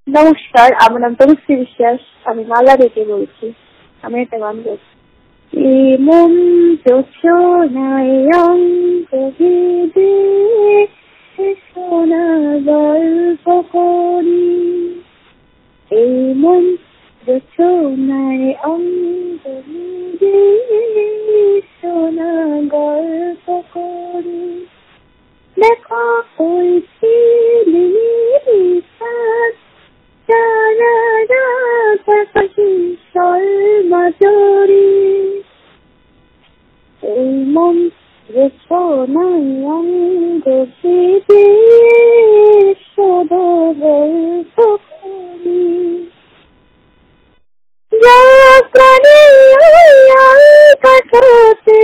নমস্কার, আমার নাম তনুশ্রী বিশ্বাস। আমি মালদা থেকে বলছি। আমি একটা গান করছি। এমন যোছনায় অঙ্ক ভেদে সোনা গল্প করি, এমন যোছনায় অঙ্ক ভেদে সোনা গল্প করি। দেখো ওই মাধুরী, এই মন রেশনায় অঙ্গ ভেদে সদা গল্প করি। যা প্রাণী কাটাতে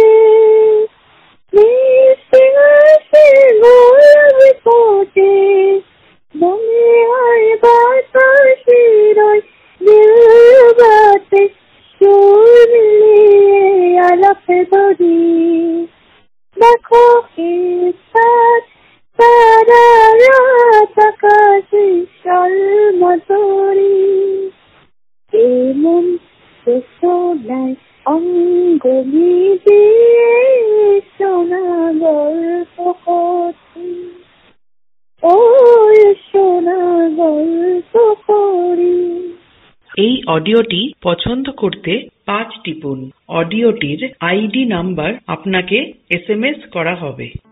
মিশে আসে গোলাপি ফোটে, মনে হয় বাতাসে রয় দিলবাতে সুর মিলিয়ে আলাপ ধরি। দেখো তারা রাত আকাশে মাধুরী, এমন সোনায় অঙ্গ দিয়ে সোনা গল্প করি, ও সোনা গল্প করি। এই অডিওটি পছন্দ করতে 5 টিপুন। অডিওটির আইডি নাম্বার আপনাকে SMS করা হবে।